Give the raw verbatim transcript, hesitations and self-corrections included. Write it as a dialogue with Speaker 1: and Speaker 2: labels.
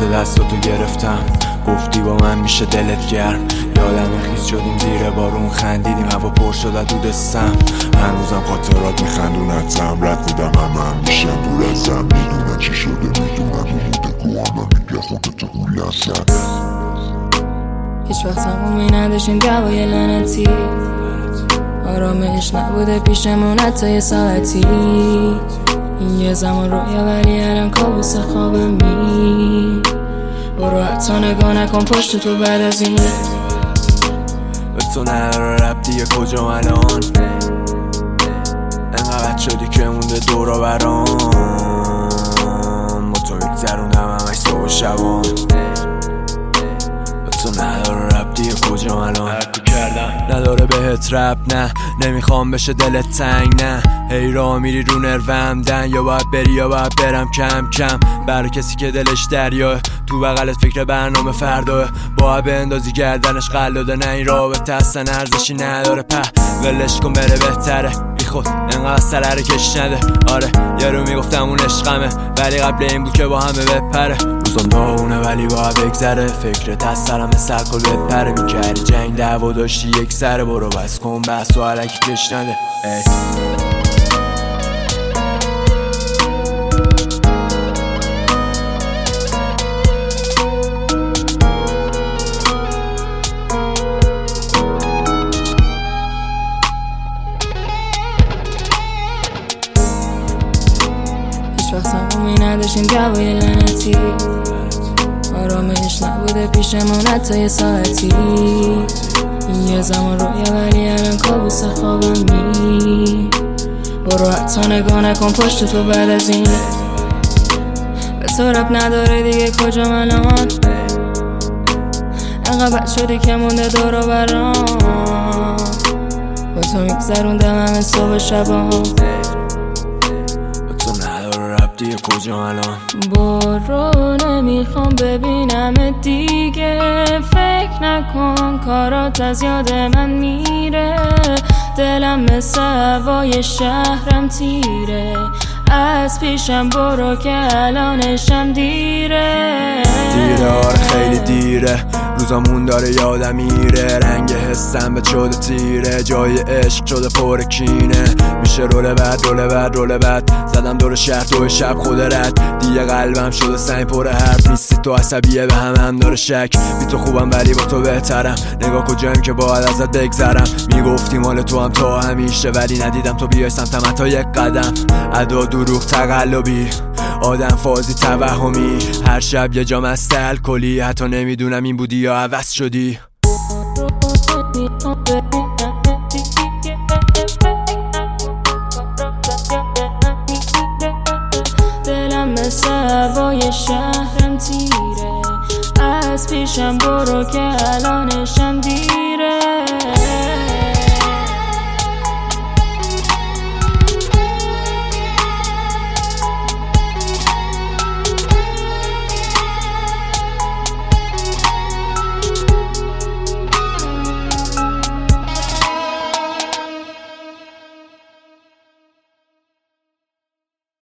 Speaker 1: دستاتو گرفتم، گفتی با من میشه دلت گرم. یادم خیز شدیم زیر بارون، خندیدیم هوا پر شد از دودستم.
Speaker 2: هنوزم خاطرات میخندونتم، رد میدم همه هم میشن دور ازم. میدونن چی شده، میدونن رو موده گوهانم میگه خودتو گولنسن.
Speaker 3: هیچ وقت همومی نداشتیم دوای لعنتی، آرامش نبوده پیشمون حتی یه ساعتی. این یه زمان رویا ولی الان کابوس خوابمی. برو حتی نگاه نکن پشت تو بعد از این.
Speaker 1: به تو نداره ربطی یه کجا الان، انقدر شدی که مونده دورا برام. با تو میگذروندم همش صبح و شبان. به تو نداره ربطی یه کجا الان، هرکو کردم نداره بهت رب. نه نمیخوام بشه دلت تنگ، نه هی را میری رو نروم دن. یا باید بری یا باید برم کم کم، برای کسی که دلش دریاه. تو بغلت فکر برنامه فرداه، باید به اندازی گردنش قلاده. نه این رابطه اصلا ارزشی نداره، په ولش کن بره بهتره. بی خود انقدر سلره کش نده. آره یارو میگفتم اون عشقمه، ولی قبل این بود که با همه بپره. روزم داغونه ولی باید بگذره، فکرت از سرم مثل کل بپره. میکردی جنگ دعوا داشتی یک سره، برو بس کن بس و علکی کش نده. ای
Speaker 3: هیچ وقت همومی نداشتیم دوای لعنتی، آرامش نبوده پیشمون حتی یه ساعتی. این یه زمان رویا ولی الان کابوس خوابمی. برو حتی نگاه نکن پشت تو بعد از این. به تو رب نداره دیگه کجا الان، انقدر بد شدی که مونده دورا برام. با تو میگذروندم همه صبح شبام.
Speaker 1: دیگه کجا الان،
Speaker 3: برو نمیخوام ببینم دیگه. فکر نکن کارات از یاد من میره. دلم مثل هوای شهرم تیره، از پیشم برو که الانشم دیره.
Speaker 1: دیره آره خیلی دیره، روزامون داره یادم میره. رنگ حسم به شده تیره، جای عشق شده پر کینه. میشه رول بد رول بد رول بد، زدم دور شهر تو شب خود رد. دیگه قلبم شده سنگ پر حرف، نیستی تو عصبیه به همه هم داره شک. بی تو خوبم ولی با تو بهترم، نگاه کجایم که باید ازت بگذرم. میگفتی مال تو هم تا همیشه، ولی ندیدم تو بیای سمتم حتی یک قدم. ادا دروغ تقلبی، آدم فازی توهمی. هر شب یه جام از الکلی، حتی نمیدونم این بودی یا عوض شدی.
Speaker 3: دلم مثل هوای شهرم تیره، از پیشم برو که الانشم دیره.